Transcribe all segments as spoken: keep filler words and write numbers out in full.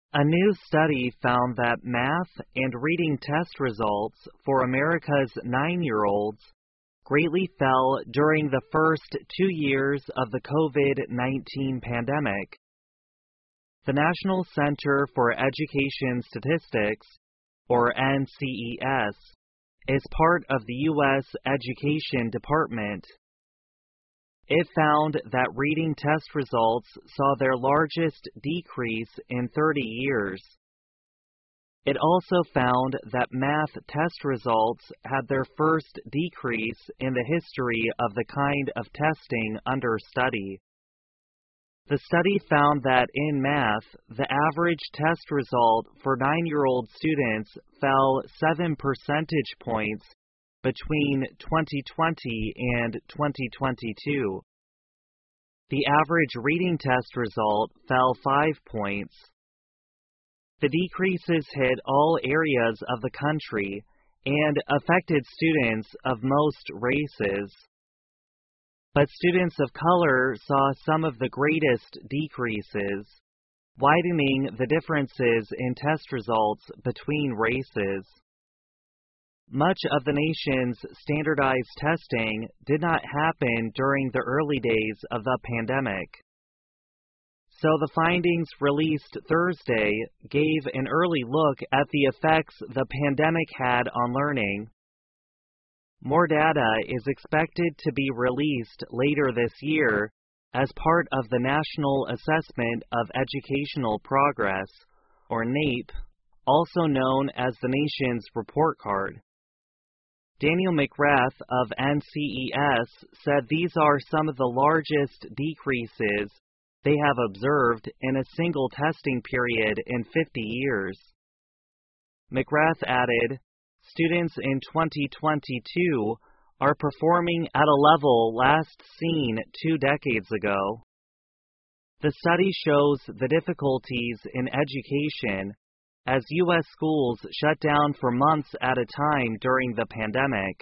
A new study found that math and reading test results for America's nine-year-olds greatly fell during the first two years of the COVID nineteen pandemic. The National Center for Education Statistics, or N C E S, is part of the U S Education Department. It found that reading test results saw their largest decrease in thirty years. It also found that math test results had their first decrease in the history of the kind of testing under study. The study found that in math, the average test result for nine-year-old students fell seven percentage points between twenty twenty and twenty twenty-two. The average reading test result fell five points. The decreases hit all areas of the country and affected students of most races. But students of color saw some of the greatest decreases, widening the differences in test results between races. Much of the nation's standardized testing did not happen during the early days of the pandemic. So the findings released Thursday gave an early look at the effects the pandemic had on learning. More data is expected to be released later this year as part of the National Assessment of Educational Progress, or NAEP, also known as the nation's report card. Daniel McGrath of N C E S said these are some of the largest decreases they have observed in a single testing period in fifty years. McGrath added, "Students in twenty twenty-two are performing at a level last seen two decades ago." The study shows the difficulties in education as U S schools shut down for months at a time during the pandemic.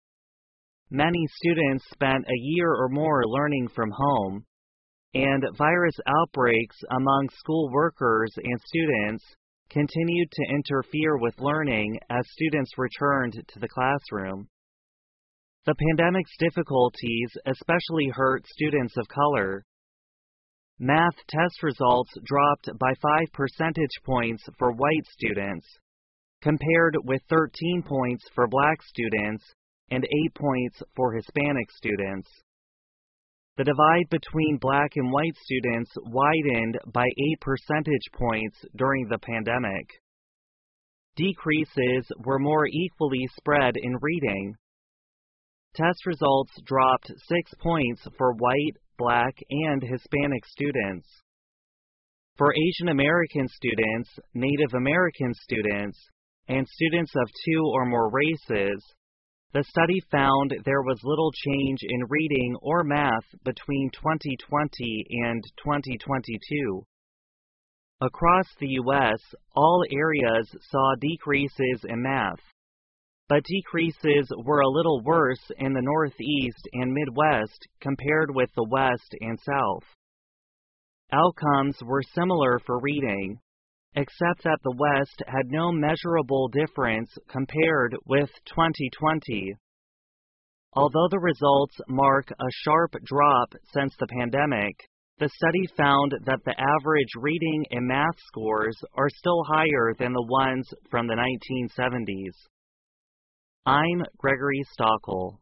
Many students spent a year or more learning from home, and virus outbreaks among school workers and students continued to interfere with learning as students returned to the classroom. The pandemic's difficulties especially hurt students of color. Math test results dropped by five percentage points for white students, compared with thirteen points for black students and eight points for Hispanic students. The divide between black and white students widened by eight percentage points during the pandemic. Decreases were more equally spread in reading. Test results dropped six points for white, black, and Hispanic students. For Asian American students, Native American students, and students of two or more races, the study found there was little change in reading or math between twenty twenty and twenty twenty-two. Across the U S, all areas saw decreases in math, but decreases were a little worse in the Northeast and Midwest compared with the West and South. Outcomes were similar for reading, except that the West had no measurable difference compared with twenty twenty. Although the results mark a sharp drop since the pandemic, the study found that the average reading and math scores are still higher than the ones from the nineteen seventies. I'm Gregory Stockel.